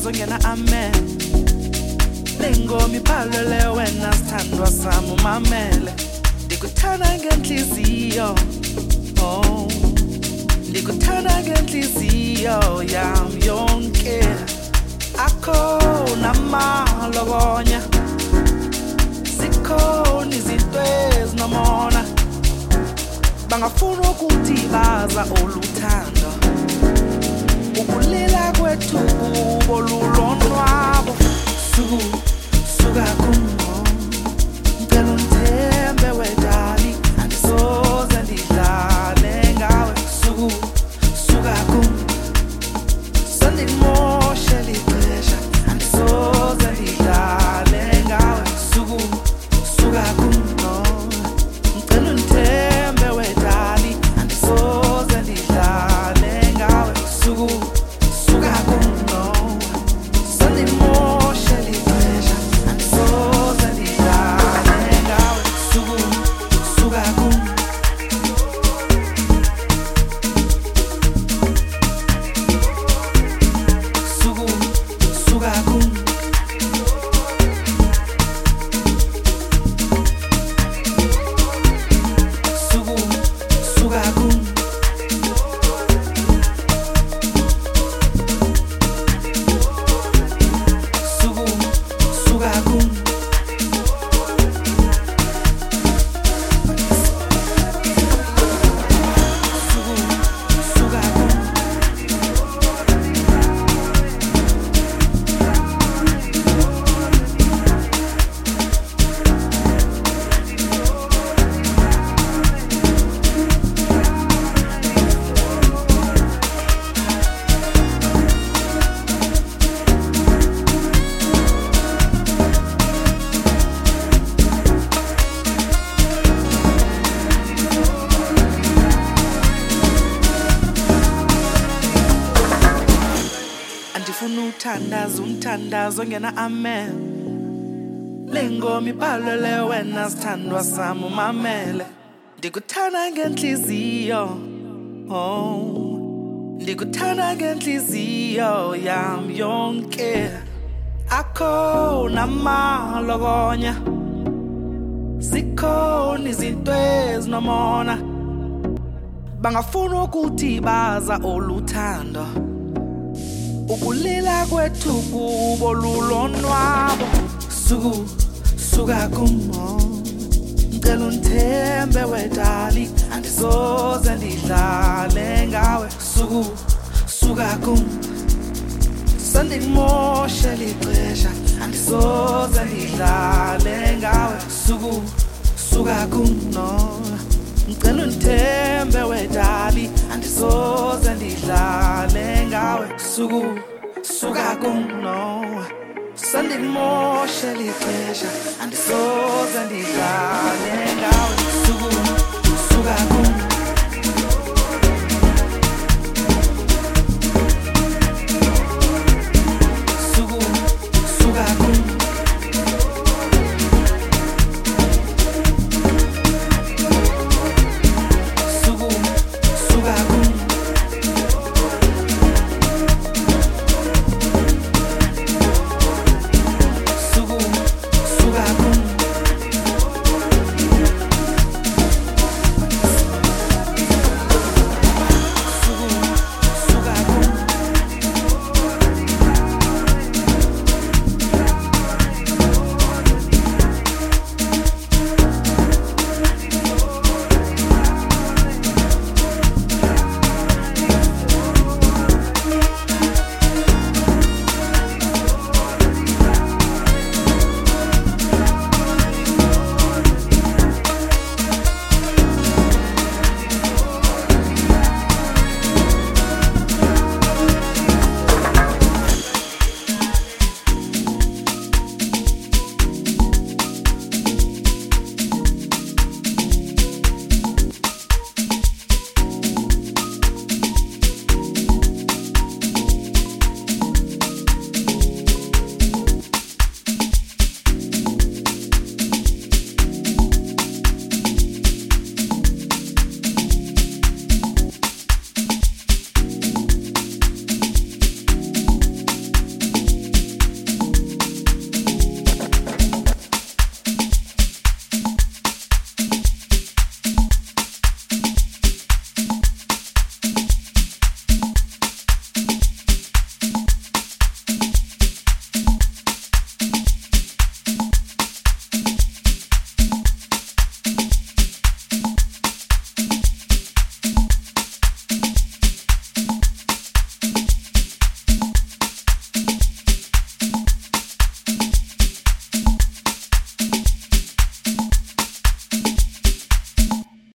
zongena amen. Lengomi phalele wena sithandwa sami umamele. Ndikuthanda ngenhliziyo, oh, ndikuthanda ngenhliziyo yami yonke. Akho namalobonya, zikhona izinto ezinomona. Bangafuna ukuthi baza oluthando, ukulila kwethu bolulonwabo. Suka kumo, ngicela ungithembe wedali, angisoze ndidlale ngawe. Suka kumo, sendimoshe lixesha, angisoze ndidlale ngawe. Suka kumo, ngicela ungithembe wedali, angisoze ndidlale ngawe. Suka kumo, sendimoshe lixesha, angisoze ndidlale ngawe. Suka kumo. Suka kumo. Suka kumo. Suka kumo. Andifuna umthandazo ngena amen. Lengomi phalele wena sithandwa sami umamele. Ndikuthanda ngenhliziyo, oh, ndikuthanda ngenhliziyo yami yonke. Akho namalobonya, zikhona izinto ezinomona. Bangafuna ukuthi baza oluthando, ukulila kwethu bolulonwabo. Suka kumo, ngicela ungithembe wedali, angisoze ndidlale ngawe. Suka kumo, sendimoshe lixesha, angisoze ndidlale ngawe. Suka kumo, ngicela ungithembe wedali, angisoze ndidlale ngawe. Suka kumo, sendimoshe lixesha, angisoze ndidlale